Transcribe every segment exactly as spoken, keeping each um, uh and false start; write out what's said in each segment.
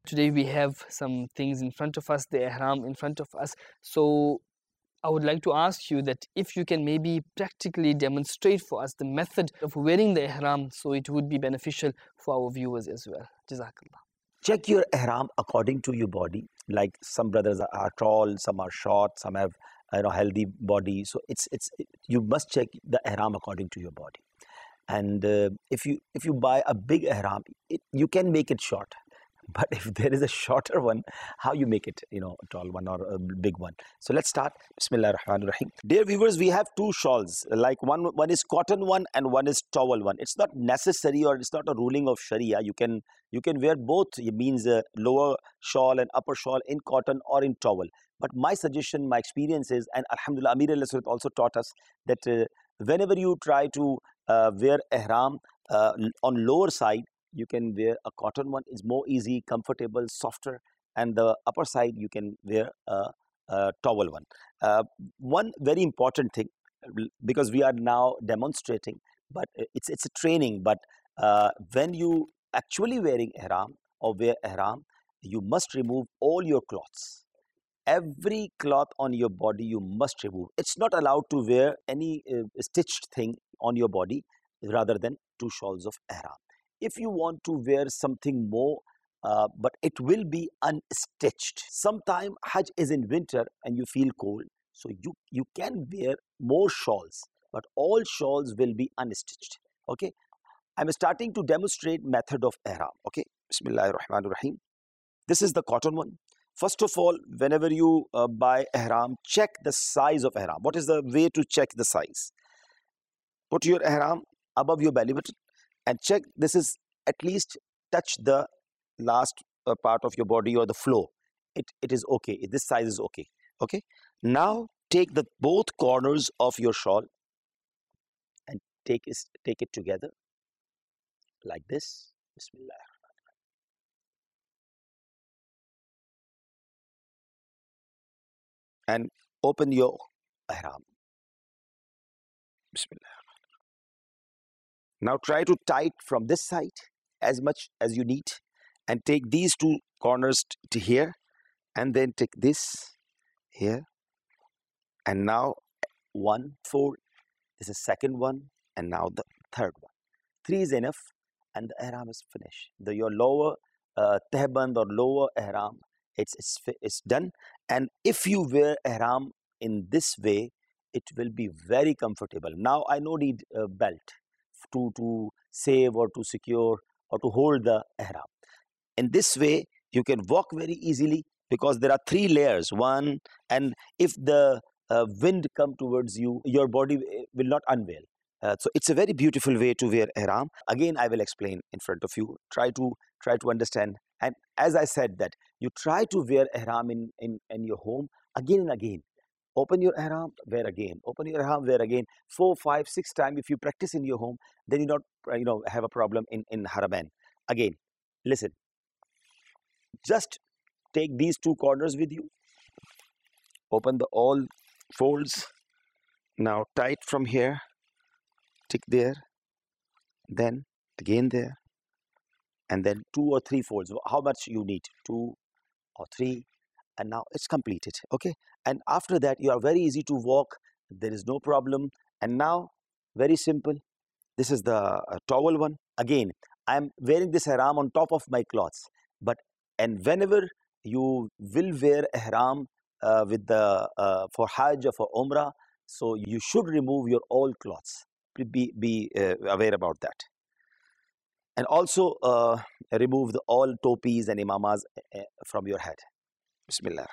Today we have some things in front of us, the ihram in front of us. So I would like to ask you that if you can maybe practically demonstrate for us the method of wearing the ihram, so it would be beneficial for our viewers as well. Jazakallah. Check your ihram according to your body. Like some brothers are, are tall, some are short, some have you know healthy body. So it's it's you must check the ihram according to your body. And uh, if you if you buy a big ihram, it, you can make it short. But if there is a shorter one, how you make it, you know, a tall one or a big one? So let's start. Bismillah ar-Rahman ar-Rahim. Dear viewers, we have two shawls. Like one, one is cotton one and one is towel one. It's not necessary or it's not a ruling of Sharia. You can you can wear both. It means a lower shawl and upper shawl in cotton or in towel. But my suggestion, my experience is, and Alhamdulillah, Amir al-Surat also taught us that uh, whenever you try to uh, wear ihram uh, on lower side, you can wear a cotton one. It's more easy, comfortable, softer. And the upper side, you can wear a, a towel one. Uh, one very important thing, because we are now demonstrating, but it's it's a training. But uh, when you actually wearing ihram or wear ihram, you must remove all your cloths. Every cloth on your body you must remove. It's not allowed to wear any uh, stitched thing on your body rather than two shawls of ihram. If you want to wear something more, uh, but it will be unstitched. Sometime Hajj is in winter and you feel cold, so you, you can wear more shawls, but all shawls will be unstitched. Okay, I'm starting to demonstrate method of ihram. Okay, Bismillahir Rahmanir Rahim. This is the cotton one. First of all, whenever you uh, buy ihram, check the size of ihram. What is the way to check the size? Put your ihram above your belly button and check this is at least touch the last uh, part of your body or the floor. It, it is okay. This size is okay. Okay. Now take the both corners of your shawl and take it, take it together like this. Bismillah. And open your ihram. Bismillah. Now try to tie it from this side as much as you need and take these two corners to here and then take this here and now one fold. This is second one and now the third one. Three is enough and the ihram is finished. The your lower uh, tehband or lower ihram, it's, it's, it's done. And if you wear ihram in this way, it will be very comfortable. Now I no need a belt to, to save or to secure or to hold the ihram. In this way, you can walk very easily because there are three layers. One, and if the uh, wind come towards you, your body will not unveil. Uh, so it's a very beautiful way to wear ihram. Again, I will explain in front of you. Try to try to understand. And as I said that, you try to wear ihram in, in, in your home again and again. Open your ihram, wear again. Open your ihram, wear again. Four, five, six times. If you practice in your home, then you not you know have a problem in in Haramain. Again, listen. Just take these two corners with you. Open the all folds. Now tight from here. Tick there. Then again there. And then two or three folds. How much you need? Two or three. And now it's completed. Okay. And after that, you are very easy to walk. There is no problem. And now, very simple. This is the uh, towel one. Again, I am wearing this ihram on top of my clothes. But and whenever you will wear ihram uh, with the uh, for Hajj or for Umrah, so you should remove your all clothes. Be be uh, aware about that. And also uh, remove the all topis and imamas uh, from your head. Bismillah.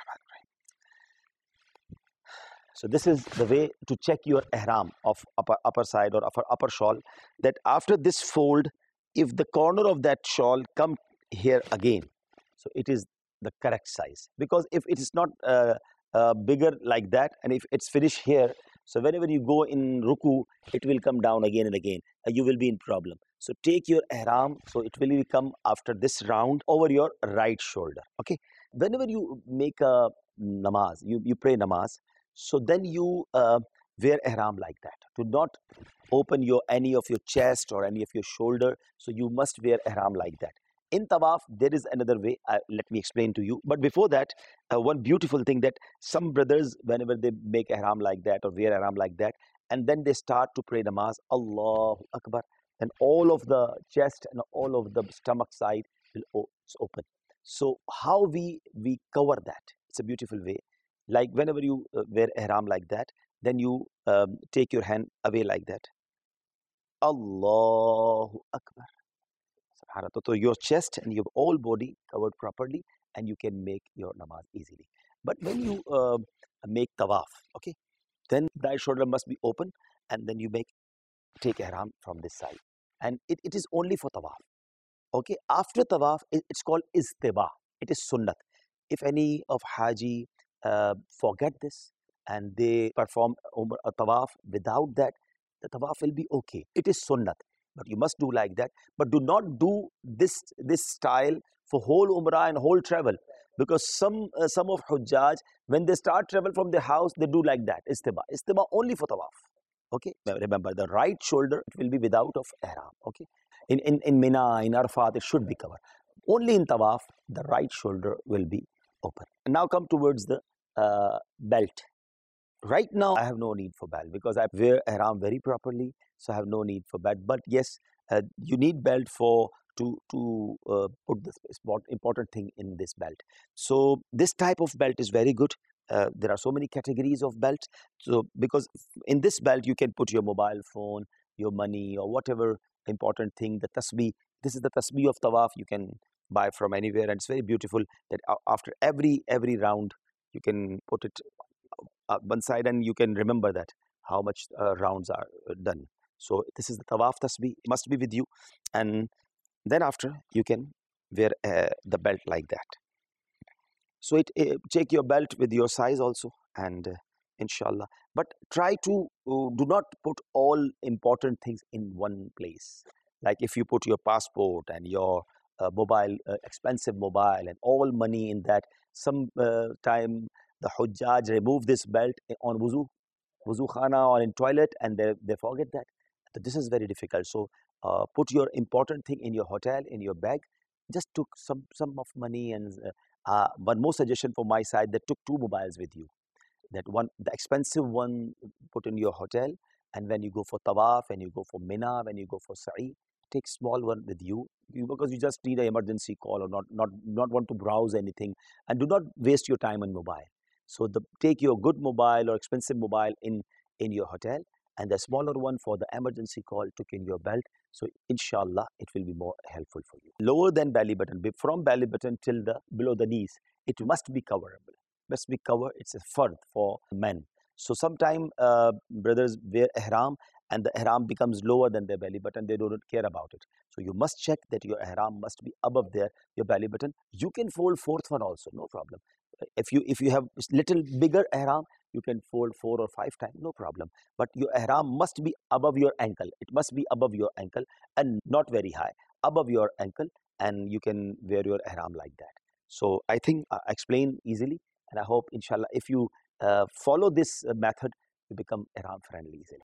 So this is the way to check your ihram of upper, upper side or upper, upper shawl. That after this fold, if the corner of that shawl come here again, so it is the correct size. Because if it is not uh, uh, bigger like that, and if it's finished here, so whenever you go in ruku, it will come down again and again. And you will be in problem. So take your ihram, so it will come after this round over your right shoulder. Okay. Whenever you make a namaz, you, you pray namaz, so then you uh, wear ihram like that. Do not open your any of your chest or any of your shoulder. So you must wear ihram like that. In tawaf, there is another way. Uh, let me explain to you. But before that, uh, one beautiful thing that some brothers, whenever they make ihram like that or wear ihram like that, and then they start to pray namaz, Allahu Akbar, and all of the chest and all of the stomach side will o- is open. So how we we cover that? It's a beautiful way. Like whenever you uh, wear ihram like that, then you um, take your hand away like that. Allahu Akbar. Subhanallah. So your chest and your whole body covered properly, and you can make your namaz easily. But when you uh, make tawaf, okay, then the right shoulder must be open, and then you make take ihram from this side, and it, it is only for tawaf. Okay, after tawaf, it, it's called istiba. It is sunnat. If any of haji uh, forget this and they perform umrah a tawaf without that, the tawaf will be okay. It is sunnat, but you must do like that. But do not do this this style for whole umrah and whole travel, because some uh, some of hujjaj, when they start travel from their house, they do like that. Istiba, istiba only for tawaf. Okay, remember the right shoulder it will be without of ihram. Okay, in in in Mina, in Arafat, it should be covered. Only in tawaf, the right shoulder will be open. And now come towards the uh, belt. Right now, I have no need for belt because I wear ihram very properly, so I have no need for belt. But yes, uh, you need belt for to to uh, put this important thing in this belt. So this type of belt is very good. Uh, there are so many categories of belts. So because in this belt you can put your mobile phone, your money, or whatever important thing. The tasbih. This is the tasbih of tawaf. You can buy from anywhere, and it's very beautiful that after every every round you can put it uh, one side, and you can remember that how much uh, rounds are uh, done. So this is the tawaf tasbih. It must be with you, and then after you can wear uh, the belt like that. So it uh, check your belt with your size also, and uh, inshallah. But try to uh, do not put all important things in one place. Like if you put your passport and your uh, mobile, uh, expensive mobile, and all money in that, some uh, time the hujjaj remove this belt on wuzu, wuzu khana or in toilet, and they, they forget that. So this is very difficult. So uh, put your important thing in your hotel, in your bag. Just took some some of money, and uh, uh, one more suggestion from my side, that took two mobiles with you. That one, the expensive one, put in your hotel, and when you go for tawaf, when you go for Mina, when you go for Sa'i, take small one with you, you because you just need an emergency call, or not not not want to browse anything, and do not waste your time on mobile. So the, take your good mobile or expensive mobile in in your hotel, and the smaller one for the emergency call took in your belt. So inshallah it will be more helpful for you. Lower than belly button, from belly button till the below the knees, it must be coverable, must be covered. It's a fard for men. So sometime uh, brothers wear ihram, and the ihram becomes lower than their belly button. They don't care about it. So you must check that your ihram must be above there, your belly button. You can fold fourth one also, no problem. If you if you have little bigger ihram, you can fold four or five times, no problem. But your ihram must be above your ankle. It must be above your ankle, and not very high, above your ankle, and you can wear your ihram like that. So I think I explained easily, and I hope inshallah if you uh, follow this uh, method, you become ihram friendly easily.